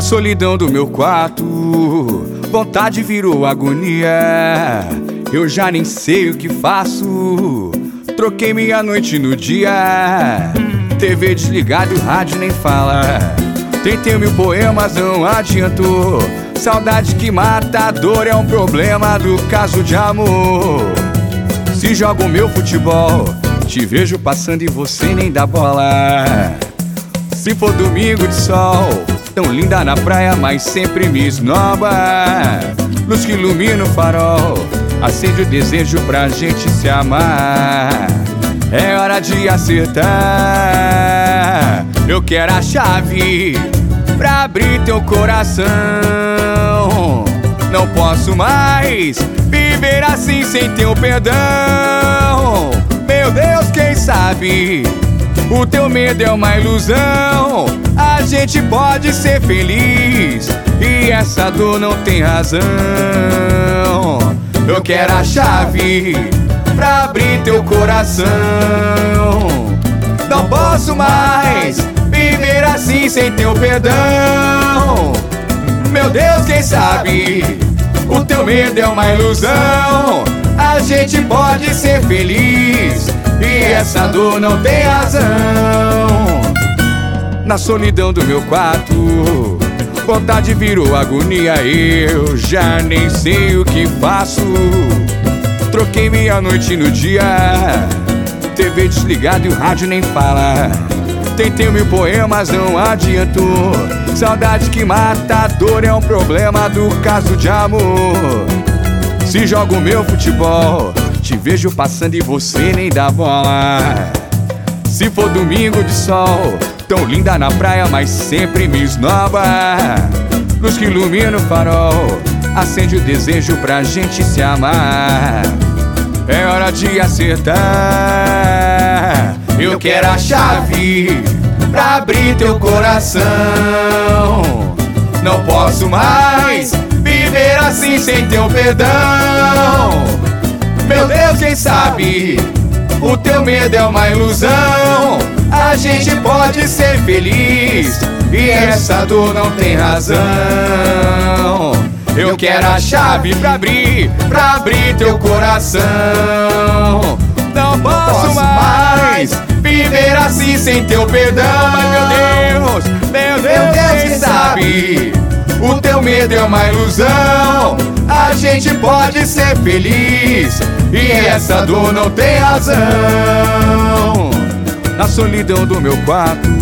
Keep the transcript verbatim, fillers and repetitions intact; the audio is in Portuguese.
solidão do meu quarto, vontade virou agonia. Eu já nem sei o que faço, troquei minha noite no dia. T V desligada e o rádio nem fala. Tentei mil poemas, não adiantou. Saudade que mata, a dor é um problema do caso de amor. Se joga o meu futebol, te vejo passando e você nem dá bola. Se for domingo de sol, tão linda na praia, mas sempre me esnoba. Luz que ilumina o farol, acende o desejo pra gente se amar. É hora de acertar. Eu quero a chave pra abrir teu coração. Não posso mais viver assim sem teu perdão. Meu Deus, quem sabe o teu medo é uma ilusão. A gente pode ser feliz e essa dor não tem razão. Eu quero a chave pra abrir teu coração. Não posso mais viver assim sem teu perdão. Meu Deus, quem sabe o teu medo é uma ilusão. A gente pode ser feliz e essa dor não tem razão. Na solidão do meu quarto, vontade virou agonia. Eu já nem sei o que faço, troquei minha noite no dia. T V desligada e o rádio nem fala. Tentei mil poemas, não adiantou. Saudade que mata, a dor é um problema do caso de amor. Se joga o meu futebol, te vejo passando e você nem dá bola. Se for domingo de sol, tão linda na praia, mas sempre me esnoba. Luz que ilumina o farol, acende o desejo pra gente se amar. É hora de acertar. Eu quero a chave pra abrir teu coração. Não posso mais viver assim sem teu perdão. Meu Deus, quem sabe o teu medo é uma ilusão. A gente pode ser feliz e essa dor não tem razão. Eu quero a chave pra abrir, pra abrir teu coração. Não posso mais viver assim sem teu perdão. Mas meu Deus, meu Deus, quem sabe o teu medo é uma ilusão. A gente pode ser feliz e essa dor não tem razão. Na solidão do meu quarto,